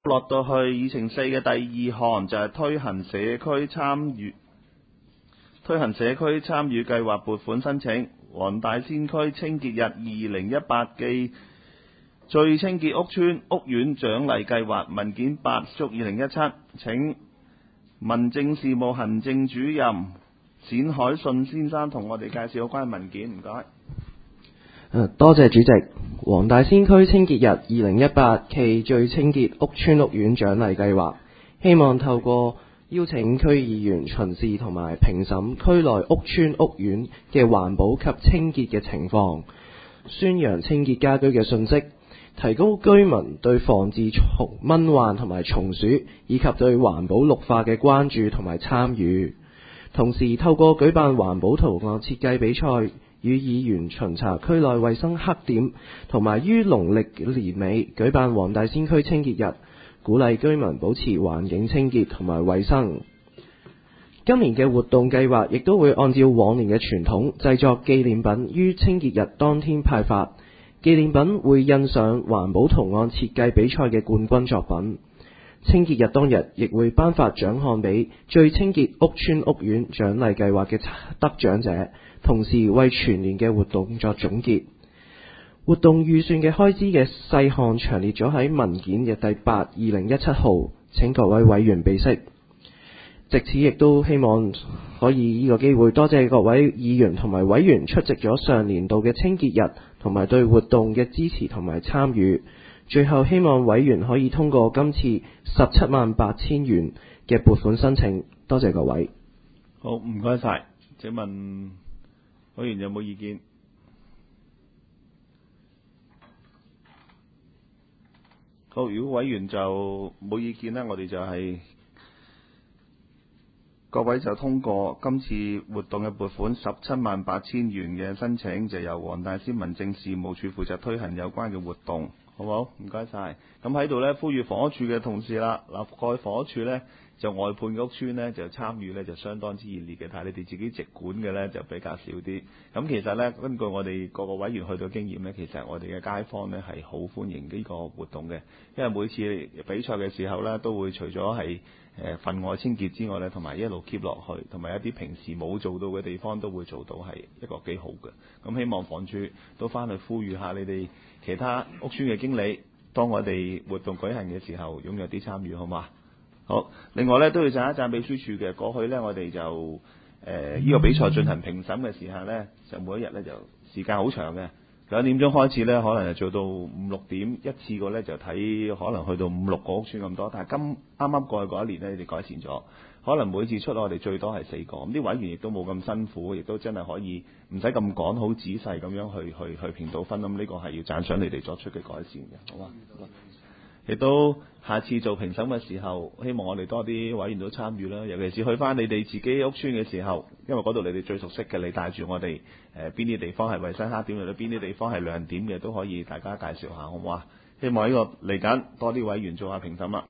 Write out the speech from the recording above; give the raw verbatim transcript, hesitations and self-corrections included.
落到去議程四嘅第二項，就係、是、推行社區參與推行社區參與計劃撥款申請。黃大仙區清潔日二零一八暨最清潔屋邨屋苑獎勵計劃文件八足二零一七，請民政事務行政主任冼海信先生同我哋介紹有關文件，唔該。 多謝主席。黃大仙區清潔日二零一八暨最清潔屋邨屋苑獎勵計劃，希望透過邀請區議員巡視同埋評審區內屋邨屋苑嘅環保及清潔嘅情況，宣揚清潔家居嘅信息，提高居民對防治蟲蚊患同埋蟲鼠以及對環保綠化嘅關注同埋參與。同時透過舉辦環保圖案設計比賽，與議員巡查區內衛生黑點，同埋於農曆年尾舉辦黃大仙區清潔日，鼓勵居民保持環境清潔同埋衛生。今年嘅活動計劃亦都會按照往年嘅傳統，製作紀念品於清潔日當天派發。紀念品會印上環保圖案設計比賽嘅冠軍作品。清潔日當日亦會頒發獎項俾最清潔屋邨屋苑獎勵計劃嘅得獎者，同時為全年嘅活動作總結。活動預算嘅開支嘅細項詳列咗喺文件嘅第八二零一七號，請各位委員備悉。藉此亦都希望可以呢個機會多謝各位議員同埋委員出席咗上年度嘅清潔日，同埋對活動嘅支持同埋參與。最後希望委員可以通過今次十七萬八千元嘅撥款申請，多謝各位。 好，唔該晒。請問委員有冇意見？好，如果委員就冇意見呢，我哋就係、是、各位就通過今次活動嘅撥款十七萬八千元嘅申請，就由黃大仙民政事務處負責推行有關嘅活動。好唔好？唔該晒。咁喺度呢，呼籲房屋處嘅同事啦，嗱，過去房屋處呢，就外判嘅屋邨呢，就參與呢，就相當之熱烈嘅，但係你哋自己直管嘅呢，就比較少啲。咁其實呢，根據我哋各個委員去到經驗呢，其實我哋嘅街坊呢係好歡迎呢個活動嘅，因為每次比賽嘅時候呢，都會除咗係誒份外清潔之外呢，同埋一路 keep 落去，同埋一啲平時冇做到嘅地方都會做到，係一個幾好嘅。咁希望房署都翻去呼籲下你哋其他屋邨嘅經理，當我哋活動舉行嘅時候，踴躍啲參與，好嘛？好。另外咧，都要讚一讚秘書處嘅。過去咧，我哋就誒呢、呃這個比賽進行評審嘅時候咧，就每一日咧就時間好長嘅，兩點鐘開始咧，可能就做到五六點，一次過咧就睇可能去到五六個屋邨咁多。但係今啱啱過去嗰一年咧，你哋改善咗，可能每次出我哋最多係四個，咁啲委員亦都冇咁辛苦，亦都真係可以唔使咁趕，好仔細咁樣去去去評到分。咁呢個係要讚賞你哋作出嘅改善嘅，好嘛？亦都下次做評審嘅時候，希望我哋多啲委員都參與啦。尤其是去翻你哋自己屋邨嘅時候，因為嗰度你哋最熟悉嘅，你帶住我哋誒邊啲地方係衞生黑點，或者邊啲地方係亮點嘅，都可以大家介紹下，好唔好啊？希望呢個嚟緊多啲委員做下評審啦。